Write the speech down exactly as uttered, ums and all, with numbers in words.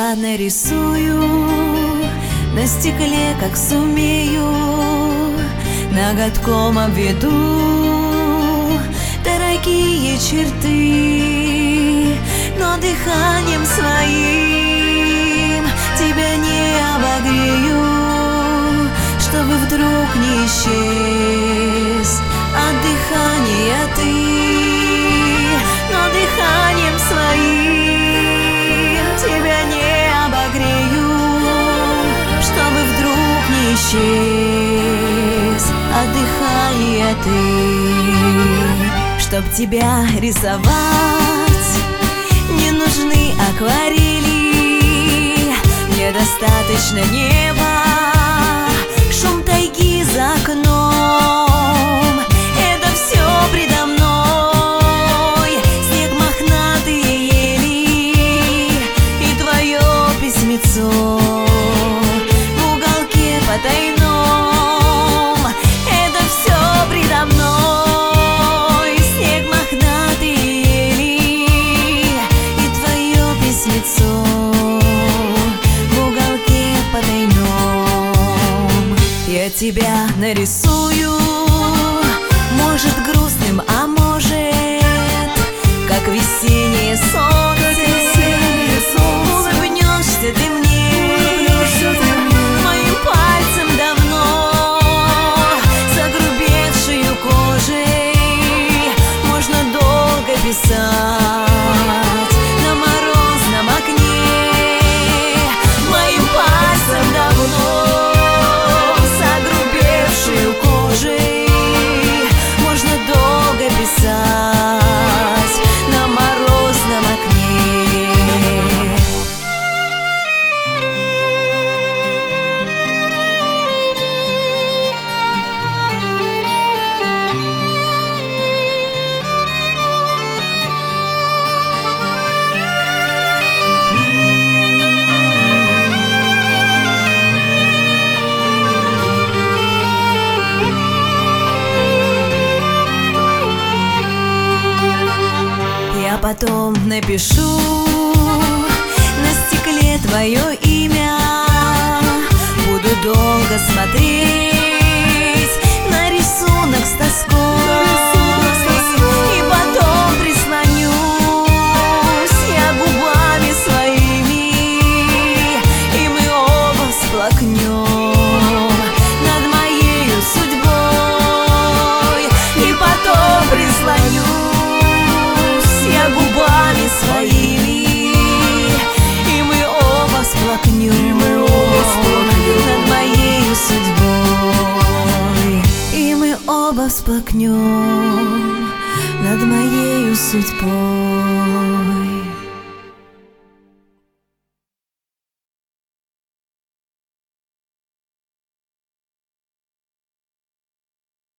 тебя нарисую на стекле, как сумею, ноготком обведу дорогие черты, но дыханием своим тебя не обогрею, чтобы вдруг не исчез от дыхания ты, но дыханием своим тебя не обогрею, чтобы вдруг не исчез от дыхания ты. Чтоб тебя рисовать, не нужны акварели, мне достаточно неба, шум тайги за окном, это все предо мной, снег, мохнатые ели и твое письмецо в уголке потайном, это все предо мной, снег, мохнатые ели и твое письмецо в уголке потайном. Я тебя нарисую, может грустным, а может как весеннее солнце. Улыбнешься ты мне моим пальцем давно загрубевшую кожей, можно долго писать на морозном окне. Моим пальцем давно кожей можно долго писать на морозном окне. Я потом напишу на стекле твое имя, буду долго смотреть на рисунок с тоской, и потом прислонюсь я губами своими, и мы оба всплакнем над моею судьбой, и потом прислонюсь губами своими, и мы оба всплакнем над моею судьбой, и мы оба всплакнем над моею судьбой.